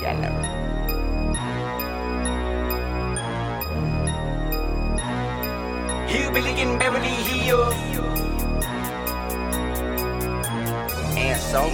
Yellow. Hillbilly in Beverly Hills. And so,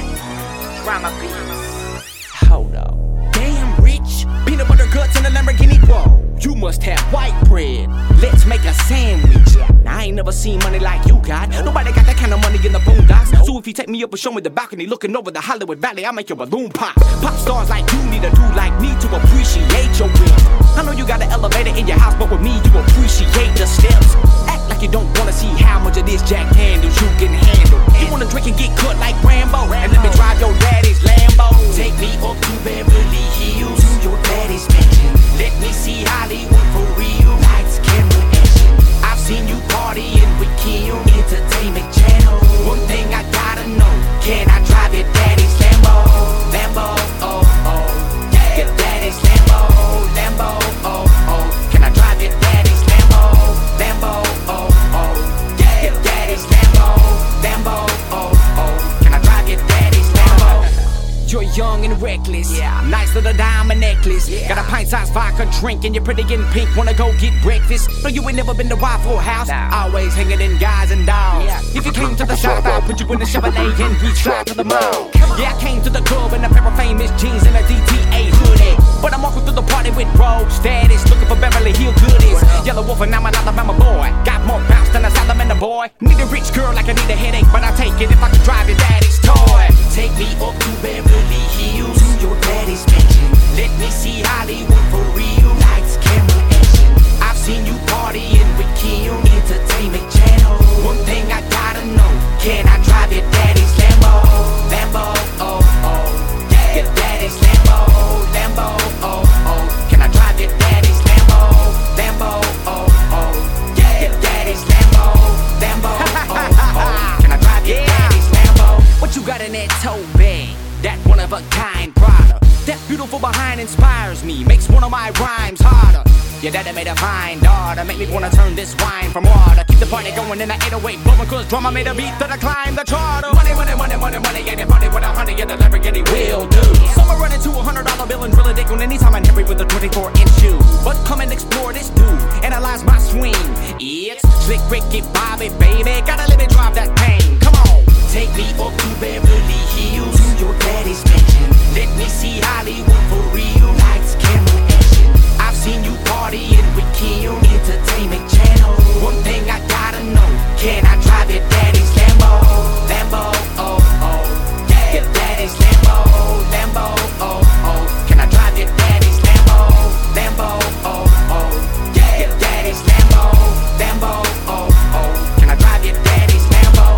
drama beats. Hold up. Damn rich, peanut butter guts and a Lamborghini. Whoa, you must have white bread. Let's make a sandwich. Now, I ain't never seen money like you got. Nobody got that kind of money in the boondocks. So if you take me up and show me the balcony looking over the Hollywood Valley, I'll make your balloon pop. Pop stars like you need a dude like me to appreciate your will. I know you got an elevator in your house, but with me you appreciate the steps. Act like you don't wanna see how much of this Jack Daniels you can handle. You wanna drink and get cut like Rambo, and let me drive your daddy's Lambo. Take me up to Beverly Hills, to your daddy's mansion. Let me see Hollywood for real. Lights, camera, action. I've seen you partying with Kim, Entertainment Channel. One thing I gotta know, can I drive your daddy's Lambo? Lambo, oh, oh. Your daddy's Lambo, Lambo, oh, oh. Can I drive your daddy's Lambo? Lambo, oh, oh. Your daddy's Lambo, Lambo, oh, oh. Can I drive your daddy's Lambo? You're young and reckless, nice little diamond necklace. Got a pint-sized vodka drink and you're pretty in pink. Wanna go get breakfast? No, you ain't never been to Waffle House. Always hanging in guys and dolls. If you came to the shop, I'll put you in the Chevrolet and we drive to the mall. Yeah, I came to the club in a pair of famous jeans and a DTA hoodie. But I'm walking through the party with rogue status, looking for Beverly Hills goodies. Yellow Wolf and I'm an Alabama boy. Got more bounce than a salamander boy. Need a rich girl like I need a headache, but I'll take it if I can drive your daddy's toy. Take me up to Beverly Hills, to your daddy's mansion. Let me see Hollywood for real. Lights, camera, action. I've seen you partying with Kim, Entertainment Channel. One thing I gotta know, can I drive your daddy's Lambo? Lambo, oh, oh. Your daddy's Lambo, Lambo, oh, oh. Can I drive your daddy's Lambo? Lambo, oh, oh. Your daddy's Lambo, Lambo, oh, oh. Can I drive your daddy's Lambo? What you got in that tote bag? That one of a kind product. That beautiful behind inspires me, makes one of my rhymes harder. Your daddy made a fine daughter, make me wanna turn this wine from water. Keep the party going in the 808 blowing, cause drama made a beat that I climb the charter. Money, money, money, money, money, yeah, the party with 100, yeah, the Lamborghini will do. Someone running to $100 bill and drill a dick on anytime I'm heavy with a 24-inch shoe. But come and explore this dude, analyze my swing. It's Slick Ricky Bobby, baby, gotta let me drive that pain, come on. Take me up to Beverly Hills, to your daddy's mansion. Let me see Hollywood for real. Lights, camera, action. I've seen you partying with Kim, Entertainment Channel. One thing I gotta know, can I drive your daddy's Lambo? Lambo, oh, oh. Your daddy's Lambo, Lambo, oh, oh. Can I drive your daddy's Lambo? Lambo, oh, oh. Your daddy's Lambo, Lambo, oh, oh. Can I drive your daddy's Lambo?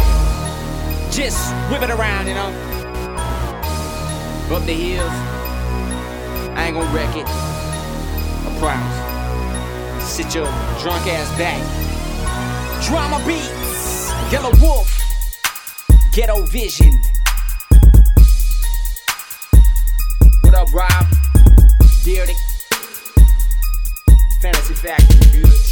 Just whip it around, you know. Up the hills, I ain't gonna wreck it, I promise. Sit your drunk ass back. Drama beats, Yellow Wolf, Ghetto Vision. What up, Rob? Deardick, Fantasy Factory, beautiful.